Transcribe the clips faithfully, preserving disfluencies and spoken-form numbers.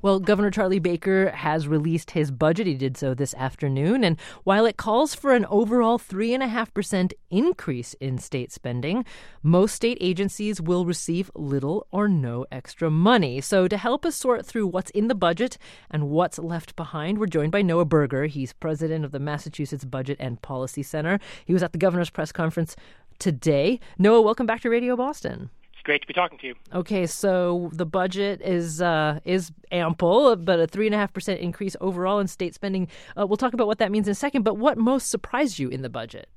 Well, Governor Charlie Baker has released his budget. He did so this afternoon. And while it calls for an overall three point five percent increase in state spending, most state agencies will receive little or no extra money. So to help us sort through what's in the budget and what's left behind, we're joined by Noah Berger. He's president of the Massachusetts Budget and Policy Center. He was at the governor's press conference today. Noah, welcome back to Radio Boston. Great to be talking to you. Okay, so the budget is uh, is ample, but a three and a half percent increase overall in state spending. Uh, we'll talk about what that means in a second. But what most surprised you in the budget?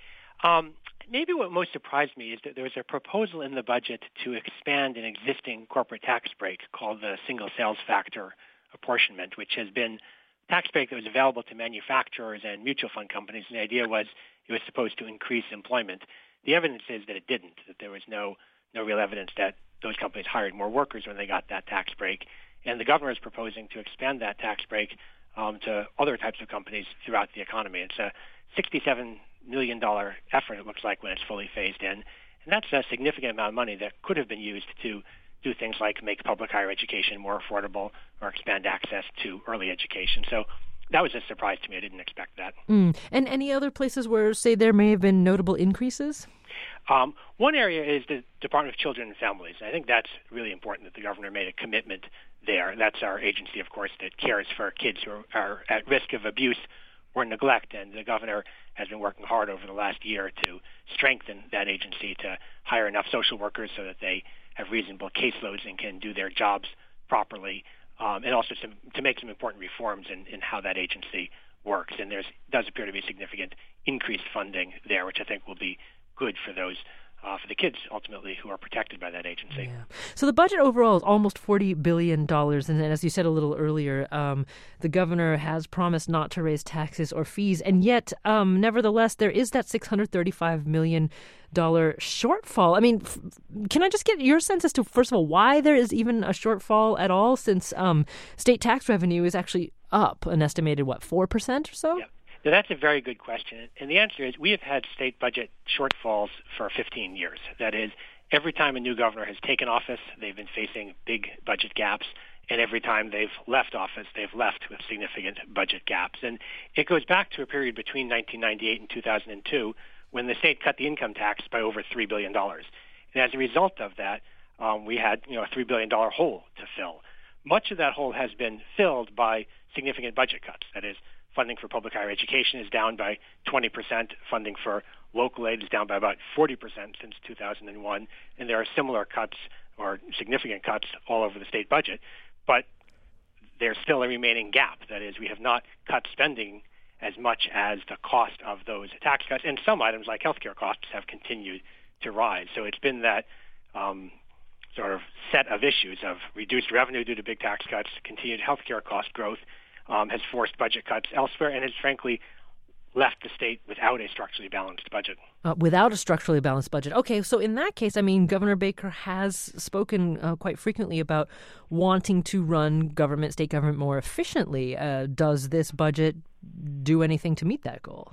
Um, maybe what most surprised me is that there was a proposal in the budget to expand an existing corporate tax break called the single sales factor apportionment, which has been a tax break that was available to manufacturers and mutual fund companies. And the idea was it was supposed to increase employment. The evidence is that it didn't. That there was no No real evidence that those companies hired more workers when they got that tax break. And the governor is proposing to expand that tax break um, to other types of companies throughout the economy. It's a sixty-seven million dollars effort, it looks like, when it's fully phased in. And that's a significant amount of money that could have been used to do things like make public higher education more affordable or expand access to early education. So that was a surprise to me. I didn't expect that. Mm. And any other places where, say, there may have been notable increases? Um, one area is the Department of Children and Families. I think that's really important that the governor made a commitment there. That's our agency, of course, that cares for kids who are, are at risk of abuse or neglect. And the governor has been working hard over the last year to strengthen that agency, to hire enough social workers so that they have reasonable caseloads and can do their jobs properly, um, and also to, to make some important reforms in, in how that agency works. And there does appear to be significant increased funding there, which I think will be good for those, uh, for the kids, ultimately, who are protected by that agency. Yeah. So the budget overall is almost forty billion dollars. And then, as you said a little earlier, um, the governor has promised not to raise taxes or fees. And yet, um, nevertheless, there is that six hundred thirty-five million dollars shortfall. I mean, f- can I just get your sense as to, first of all, why there is even a shortfall at all, since um, state tax revenue is actually up an estimated, what, four percent or so? Yeah. So that's a very good question. And the answer is we have had state budget shortfalls for fifteen years. That is, every time a new governor has taken office, they've been facing big budget gaps. And every time they've left office, they've left with significant budget gaps. And it goes back to a period between nineteen ninety-eight and two thousand two when the state cut the income tax by over three billion dollars. And as a result of that, um, we had you know, a three billion dollars hole to fill. Much of that hole has been filled by significant budget cuts. That is, funding for public higher education is down by twenty percent. Funding for local aid is down by about forty percent since two thousand one. And there are similar cuts or significant cuts all over the state budget. But there's still a remaining gap. That is, we have not cut spending as much as the cost of those tax cuts. And some items like healthcare costs have continued to rise. So it's been that um, sort of set of issues of reduced revenue due to big tax cuts, continued healthcare cost growth, Um, has forced budget cuts elsewhere, and has frankly left the state without a structurally balanced budget. Uh, without a structurally balanced budget. Okay, so in that case, I mean, Governor Baker has spoken uh, quite frequently about wanting to run government, state government more efficiently. Uh, does this budget do anything to meet that goal?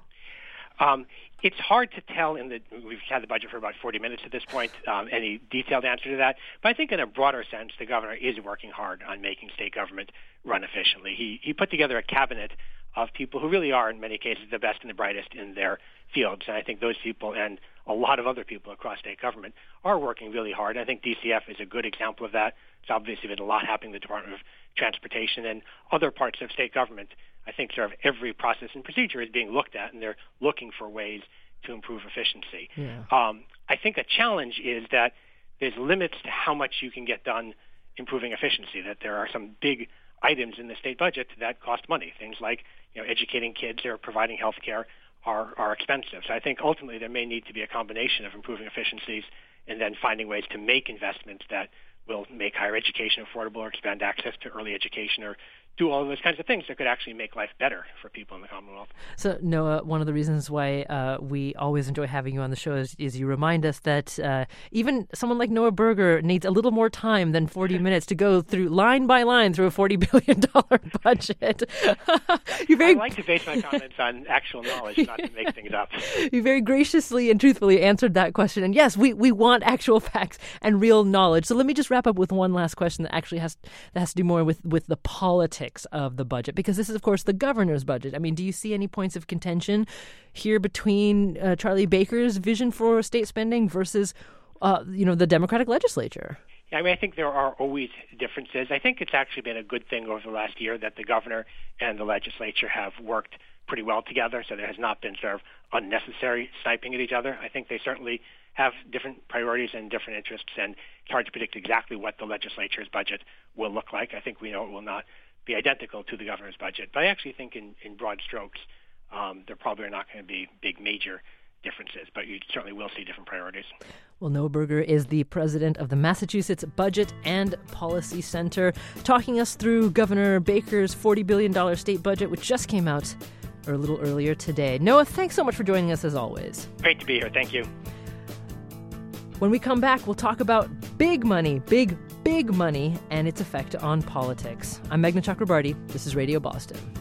Um, it's hard to tell in the, we've had the budget for about forty minutes at this point, um, any detailed answer to that. But I think in a broader sense, the governor is working hard on making state government run efficiently. He, he put together a cabinet of people who really are, in many cases, the best and the brightest in their fields. And I think those people and a lot of other people across state government are working really hard. I think D C F is a good example of that. It's obviously been a lot happening in the Department of Transportation and other parts of state government. I think sort of every process and procedure is being looked at, and they're looking for ways to improve efficiency. Yeah. Um, I think a challenge is that there's limits to how much you can get done improving efficiency, that there are some big items in the state budget that cost money. Things like you know, educating kids or providing health care are, are expensive. So I think ultimately there may need to be a combination of improving efficiencies and then finding ways to make investments that will make higher education affordable or expand access to early education or do all of those kinds of things that could actually make life better for people in the Commonwealth. So, Noah, one of the reasons why uh, we always enjoy having you on the show is, is you remind us that uh, even someone like Noah Berger needs a little more time than forty minutes to go through line by line through a forty billion dollars budget. you very... I like to base my comments on actual knowledge, not to make things up. You very graciously and truthfully answered that question. And yes, we, we want actual facts and real knowledge. So let me just wrap up with one last question that actually has that has to do more with, with the politics of the budget, because this is, of course, the governor's budget. I mean, do you see any points of contention here between uh, Charlie Baker's vision for state spending versus, uh, you know, the Democratic legislature? Yeah, I mean, I think there are always differences. I think it's actually been a good thing over the last year that the governor and the legislature have worked pretty well together, so there has not been sort of unnecessary sniping at each other. I think they certainly have different priorities and different interests, and it's hard to predict exactly what the legislature's budget will look like. I think we know it will not be identical to the governor's budget. But I actually think in, in broad strokes, um, there probably are not going to be big major differences, but you certainly will see different priorities. Well, Noah Berger is the president of the Massachusetts Budget and Policy Center, talking us through Governor Baker's forty billion dollars state budget, which just came out a little earlier today. Noah, thanks so much for joining us as always. Great to be here. Thank you. When we come back, we'll talk about big money, big, big money, and its effect on politics. I'm Meghna Chakrabarty. This is Radio Boston.